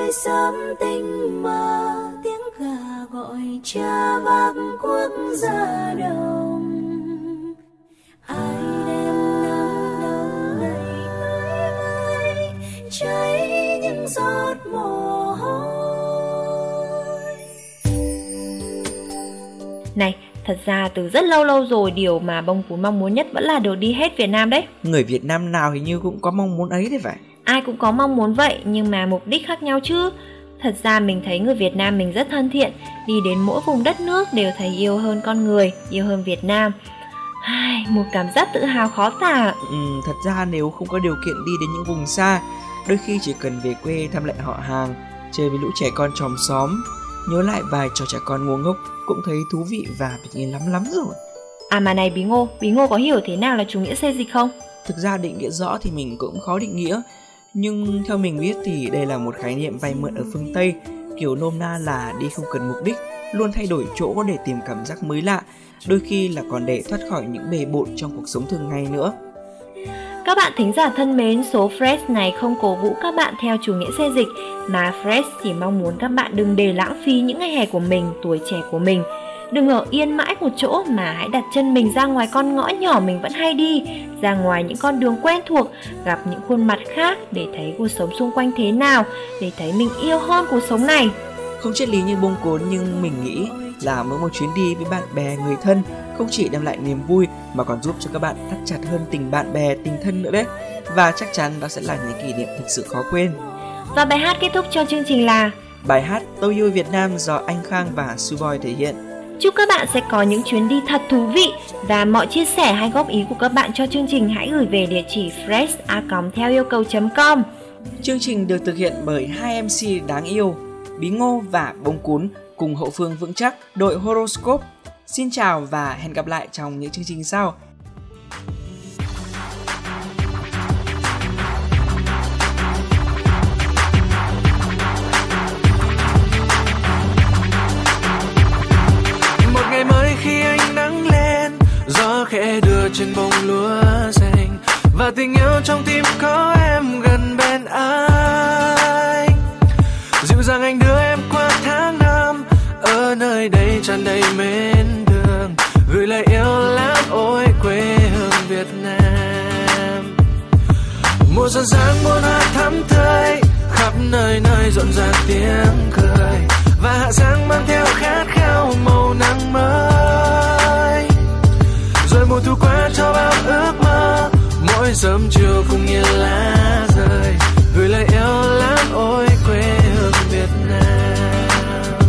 dậy sớm tinh mơ, tiếng gà gọi cha vác cuốc ra đồng. Ai đem nắng nắng ngày tới vơi, cháy những giọt mồ hôi. Này, thật ra từ rất lâu rồi điều mà Bông Cún mong muốn nhất vẫn là được đi hết Việt Nam đấy. Người Việt Nam nào hình như cũng có mong muốn ấy đấy phải. Ai cũng có mong muốn vậy nhưng mà mục đích khác nhau chứ. Thật ra mình thấy người Việt Nam mình rất thân thiện, đi đến mỗi vùng đất nước đều thấy yêu hơn con người, yêu hơn Việt Nam. Một cảm giác tự hào khó tả. Thật ra nếu không có điều kiện đi đến những vùng xa, đôi khi chỉ cần về quê thăm lại họ hàng, chơi với lũ trẻ con chòm xóm, nhớ lại vài trò trẻ con ngu ngốc cũng thấy thú vị và bình yên lắm rồi. À mà này Bí Ngô có hiểu thế nào là chủ nghĩa xê dịch không? Thực ra định nghĩa rõ thì mình cũng khó định nghĩa, nhưng theo mình biết thì đây là một khái niệm vay mượn ở phương Tây, kiểu nôm na là đi không cần mục đích, luôn thay đổi chỗ để tìm cảm giác mới lạ, đôi khi là còn để thoát khỏi những bề bộn trong cuộc sống thường ngày nữa. Các bạn thính giả thân mến, số Fresh này không cổ vũ các bạn theo chủ nghĩa xê dịch, mà Fresh chỉ mong muốn các bạn đừng để lãng phí những ngày hè của mình, tuổi trẻ của mình. Đừng ở yên mãi một chỗ mà hãy đặt chân mình ra ngoài con ngõ nhỏ mình vẫn hay đi, ra ngoài những con đường quen thuộc, gặp những khuôn mặt khác để thấy cuộc sống xung quanh thế nào, để thấy mình yêu hơn cuộc sống này. Không triết lý như Bông Cún nhưng mình nghĩ là mỗi một chuyến đi với bạn bè, người thân không chỉ đem lại niềm vui mà còn giúp cho các bạn thắt chặt hơn tình bạn bè, tình thân nữa đấy. Và chắc chắn đó sẽ là những kỷ niệm thực sự khó quên. Và bài hát kết thúc cho chương trình là bài hát Tôi yêu Việt Nam do Anh Khang và Suboy thể hiện. Chúc các bạn sẽ có những chuyến đi thật thú vị, và mọi chia sẻ hay góp ý của các bạn cho chương trình hãy gửi về địa chỉ fresh@theoiêu.com. Chương trình được thực hiện bởi hai MC đáng yêu, Bí Ngô và Bông Cún cùng hậu phương vững chắc đội Horoscope. Xin chào và hẹn gặp lại trong những chương trình sau. Một ngày mới khi ánh nắng lên, gió khẽ đưa trên bông lúa xanh, và tình yêu trong tim có em gần bên anh. Dịu dàng anh đưa em qua tháng năm, ở nơi đây tràn đầy mến thương, gửi lời yêu lắm ôi quê hương Việt Nam. Mùa xuân sáng muôn hoa thắm tươi, khắp nơi nơi rộn ràng tiếng cười, và hạ sáng mang theo khát khao màu nắng mới. Rồi mùa thu qua cho bao ước mơ, mỗi sớm chiều cùng nhìn lá rơi, gửi lời yêu lắm ôi quê hương Việt Nam.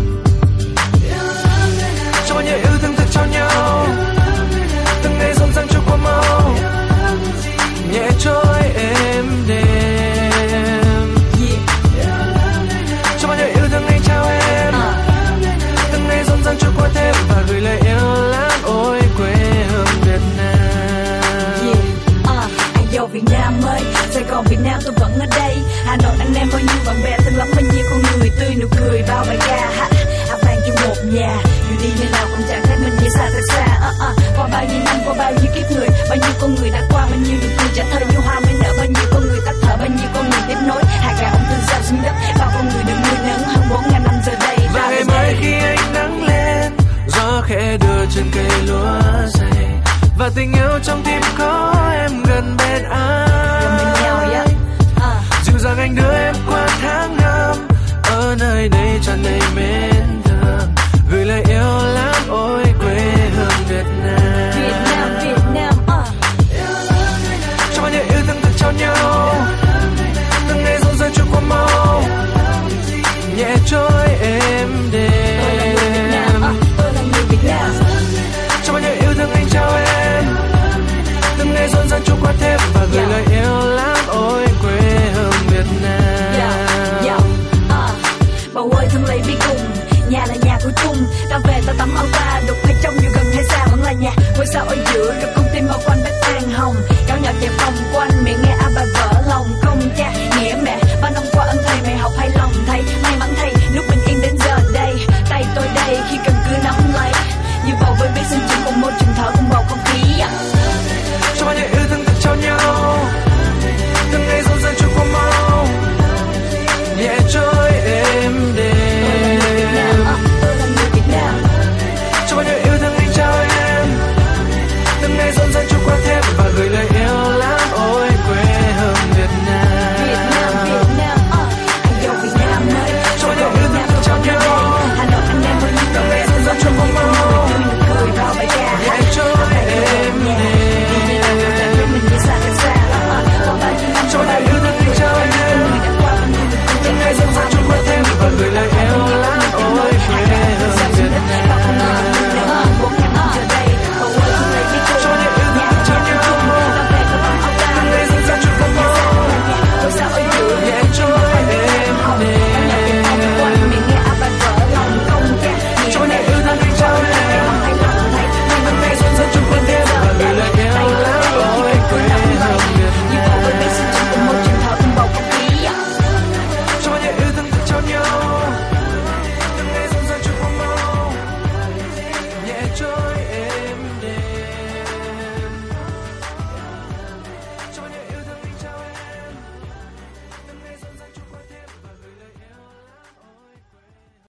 Cho bao nhiêu yêu thương thật cho nhau, từng ngày rộn ràng trôi qua mau, nhẹ trôi êm đềm. Cho bao nhiêu yêu thương anh trao em, từng ngày rộn ràng trôi qua thêm, và gửi lời yêu lắm ôi quê hương Việt Nam. Anh yêu Việt Nam ơi, Sài Gòn Việt Nam tôi vẫn ở đây. Hà Nội anh em bao nhiêu bạn bè thân lắm, bao nhiêu con người tươi nụ cười bao bài ca. Áo vàng chung một nhà, dù đi nơi nào cũng chẳng thấy mình như xa thật xa. Qua bao nhiêu năm, qua bao nhiêu kiếp người, bao nhiêu con người đã qua, bao nhiêu nụ cười trả thơ như hoa mới nở, bao nhiêu con người tắt thở, bao nhiêu con người tiếp nối. Hạt gạo ung thư gieo xuống đất, bao con người được nuôi nấng hơn 4.000 năm giờ đây. Và ngày mới khi ánh nắng lên, gió khẽ đưa trên cây lúa dày, và tình yêu trong tim có